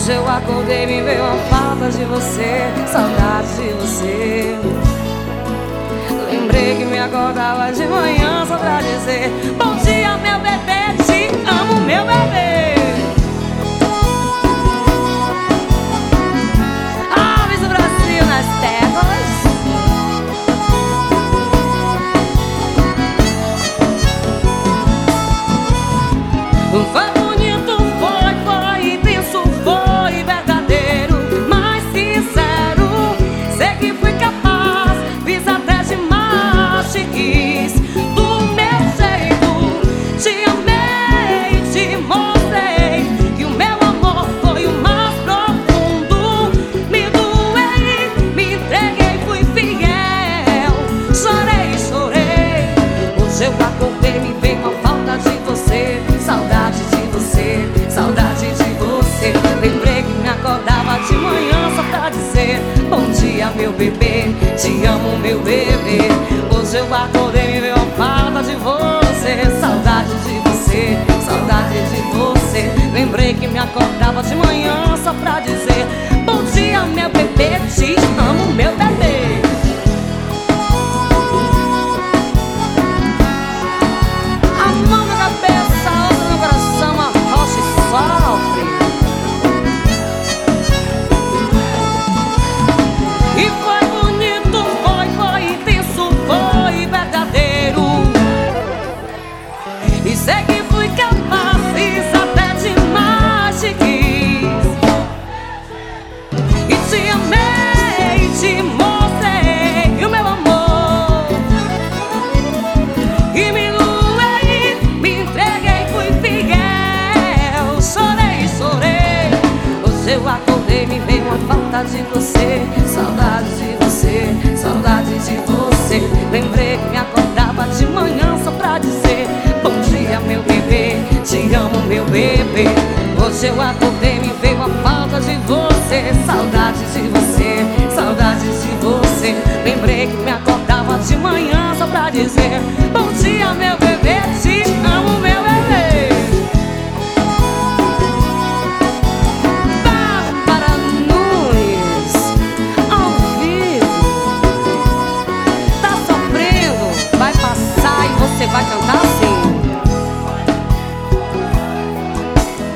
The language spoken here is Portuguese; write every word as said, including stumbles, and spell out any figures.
Hoje eu acordei e me veio a falta de você, saudade de você. Lembrei que me acordava de manhã só pra dizer: bom dia, meu bebê, te amo, meu bebê. Aves do Brasil nas terras. Foi bonito, foi, foi intenso, foi verdadeiro, mas sincero. Sei que fui capaz, fiz até demais, te quis do meu jeito. Te amei, te mostrei que o meu amor foi o mais profundo. Me doei, me entreguei, fui fiel. Chorei, chorei. Hoje eu acordei, me veio a falta de você, saudade de você, saudade de você. Lembrei que me acordava de manhã só pra dizer: bom dia, meu bebê, te amo, meu bebê. Hoje eu acordei, me veio a falta de você, saudade de você, saudade de você. Lembrei que me acordava de manhã só pra dizer: bom dia, meu bebê, te amo, meu bebê. A mão na cabeça, a outra no coração, a rocha e sofre. E foi bonito, foi, foi intenso, foi verdadeiro. E sei que fui capaz, fiz até demais, te quis. E te amei, te mostrei o meu amor. E me doei, me entreguei, fui fiel. Chorei, chorei. Hoje eu acordei, me veio uma falta de você, saudade de você, saudade de você. Lembrei que me acordava de manhã só pra dizer: bom dia, meu bebê, te amo, meu bebê. Hoje eu acordei, me veio a falta de você, saudade de você, saudade de você. Lembrei que me acordava de manhã só pra dizer: